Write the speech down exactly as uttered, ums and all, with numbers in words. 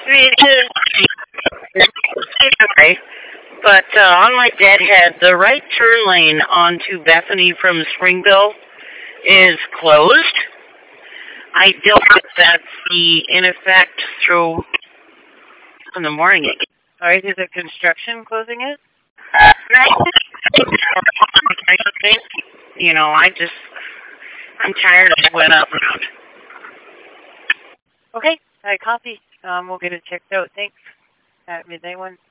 Okay. But uh, unlike Deadhead, the right turn lane onto Bethany from Springville is closed. I don't think that's the in effect through in the morning again. Alright, is it construction closing it? You know, I just, I'm tired of went up around. Okay, I copy. Um, we'll get it checked out. Thanks. At midnight one.